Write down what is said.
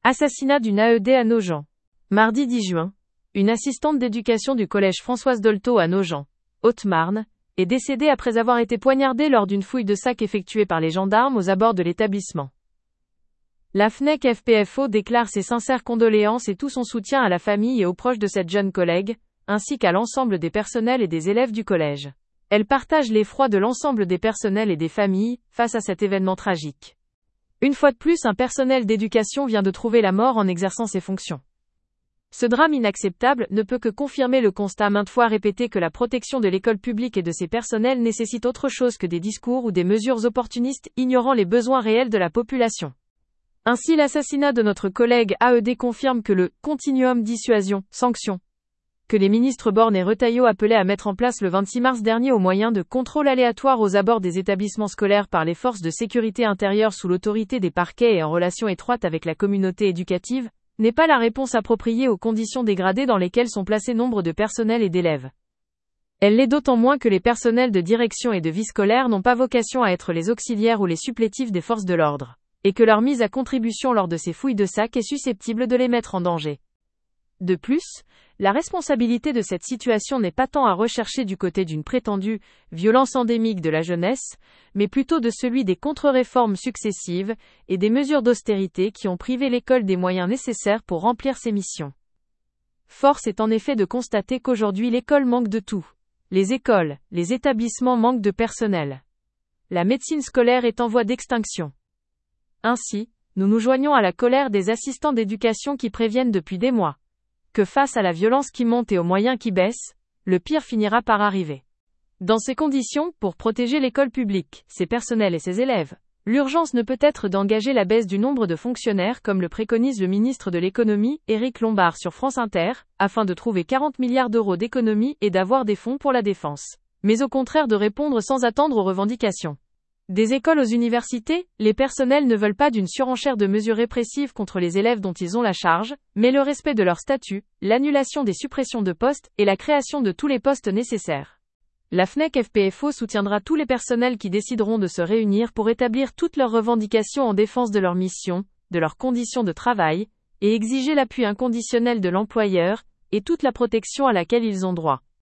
Assassinat d'une AED à Nogent. Mardi 10 juin, une assistante d'éducation du collège Françoise Dolto à Nogent, Haute-Marne, est décédée après avoir été poignardée lors d'une fouille de sac effectuée par les gendarmes aux abords de l'établissement. La FNEC-FPFO déclare ses sincères condoléances et tout son soutien à la famille et aux proches de cette jeune collègue, ainsi qu'à l'ensemble des personnels et des élèves du collège. Elle partage l'effroi de l'ensemble des personnels et des familles, face à cet événement tragique. Une fois de plus, un personnel d'éducation vient de trouver la mort en exerçant ses fonctions. Ce drame inacceptable ne peut que confirmer le constat maintes fois répété que la protection de l'école publique et de ses personnels nécessite autre chose que des discours ou des mesures opportunistes ignorant les besoins réels de la population. Ainsi, l'assassinat de notre collègue AED confirme que le « continuum dissuasion-sanction » que les ministres Borne et Retailleau appelaient à mettre en place le 26 mars dernier au moyen de contrôles aléatoires aux abords des établissements scolaires par les forces de sécurité intérieure sous l'autorité des parquets et en relation étroite avec la communauté éducative, n'est pas la réponse appropriée aux conditions dégradées dans lesquelles sont placés nombre de personnels et d'élèves. Elle l'est d'autant moins que les personnels de direction et de vie scolaire n'ont pas vocation à être les auxiliaires ou les supplétifs des forces de l'ordre, et que leur mise à contribution lors de ces fouilles de sac est susceptible de les mettre en danger. De plus, la responsabilité de cette situation n'est pas tant à rechercher du côté d'une prétendue violence endémique de la jeunesse, mais plutôt de celui des contre-réformes successives et des mesures d'austérité qui ont privé l'école des moyens nécessaires pour remplir ses missions. Force est en effet de constater qu'aujourd'hui l'école manque de tout. Les écoles, les établissements manquent de personnel. La médecine scolaire est en voie d'extinction. Ainsi, nous nous joignons à la colère des assistants d'éducation qui préviennent depuis des mois que face à la violence qui monte et aux moyens qui baissent, le pire finira par arriver. Dans ces conditions, pour protéger l'école publique, ses personnels et ses élèves, l'urgence ne peut être d'engager la baisse du nombre de fonctionnaires comme le préconise le ministre de l'économie, Éric Lombard sur France Inter, afin de trouver 40 milliards d'euros d'économies et d'avoir des fonds pour la défense. Mais au contraire de répondre sans attendre aux revendications. Des écoles aux universités, les personnels ne veulent pas d'une surenchère de mesures répressives contre les élèves dont ils ont la charge, mais le respect de leur statut, l'annulation des suppressions de postes et la création de tous les postes nécessaires. La FNEC-FPFO soutiendra tous les personnels qui décideront de se réunir pour établir toutes leurs revendications en défense de leur mission, de leurs conditions de travail, et exiger l'appui inconditionnel de l'employeur, et toute la protection à laquelle ils ont droit.